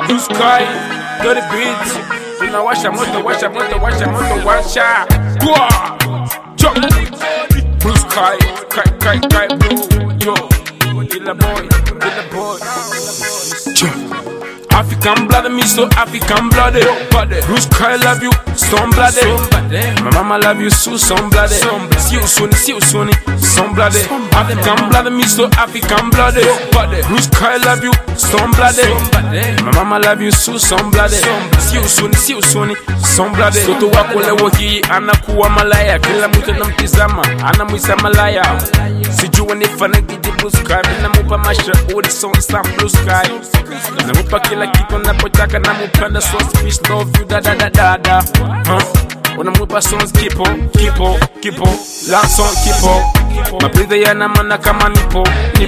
Blue sky, dirty beats. Tunawasha moto, washa moto, washa moto, washa. Jump. Blue sky, kai, blue. Yo, killer boy. Jump. African blood, me so African blooded. Blue sky love you, some blooded. My mama love you, so some blooded. See you soon, some blooded. African blood, me so African blooded. Blue sky love you, some blooded. My mama love you, so some blooded. See you soon, some blooded. Toto wako leo hii anakuwa malaya, kila mtu anamtizama, anamuita malaya. Sijua nifanye gidi blue sky, namupa mashauri some blue sky. Namupa kila kitu napotaka, namupenda so fish love you da. Unamupa songs kipo, love song kipo. Mapenzi yanamana kama nipo.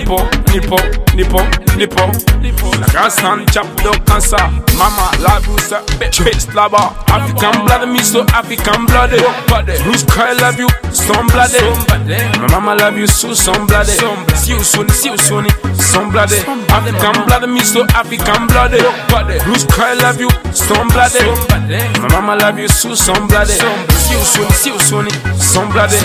Nagasan chap do cancer. Mama love you sir, bitch lover. African blood, me so African blooded. Blue sky love you, some blooded. My mama love you, so some blooded. See you soon, some blooded. African blood, me so African blooded. Blue sky love you, some blooded. My mama love you, so some blooded. See you soon, some blooded.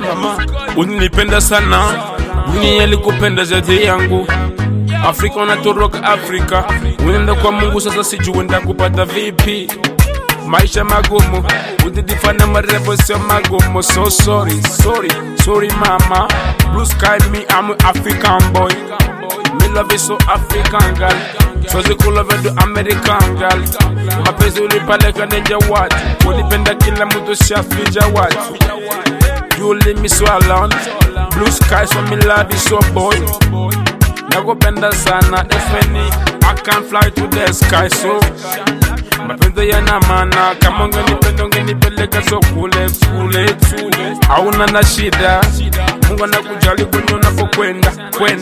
Unanipenda sana, dunia ilikupenda zaidi yangu. Afrika unatoroka Afrika, unaenda kwa Mungu sasa sijui ndakupata vipi. Maisha magumu, udidifanya marefu sio magumu. So sorry mama. Blue sky me, I'm an African boy. Me love you so African girl. So zikula vedu American girl. Mapenzi ulipaleka ninja watu, ulipenda kila mtu shafija watu. You leave me so alone. Blue skies for me love you so boy. Nakupenda sana ifeni, I can't fly to the sky so. Mapenzi yana maana, kama ungenipenda ungenipeleka so kule tu. Hauna na shida, Mungu anakujali kwenye unapokwenda.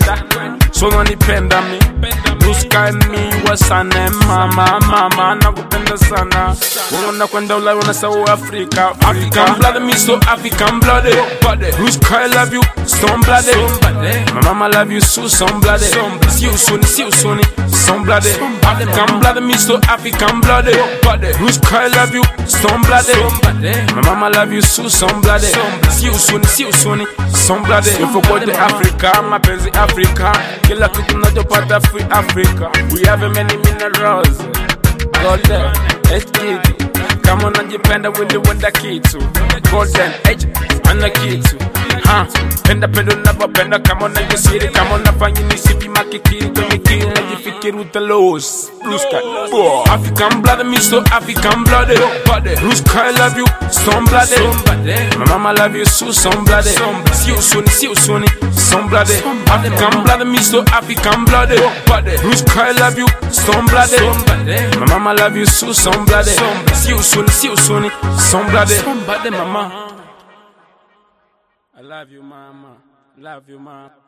So unanipenda mi, blue sky mi wasane mama. Nakupenda sana, unakwenda Ulaya unasahau Afrika. African blood, me so African blooded. Blue sky love you, some blooded. My mama love you, so some blooded. See you soon, some blooded. African blood, me so African blooded. Blue sky love you, some blooded. My mama love you, so some blooded. See you soon, some blooded. You forgot the Africa, mapenzi Africa. Kila kitu nachopata free Africa. We have many minerals. Golden, SGD. Kama unajipenda wende wenda kitu. Golden, ana kitu. Penda unapopenda, kama unajisiri, kama unafanya nisipi makikiri. Kwenye kiri unajifikiri utalos. Blue sky, African blood, me so African blooded. Blue sky love you, some blooded. My mama love you, so some blooded. See you soon, some blooded. African blood, me so African blooded. Blue sky love you, some blooded. My mama love you, so some blooded. See you soon, some blooded. Mama. I love you, mama.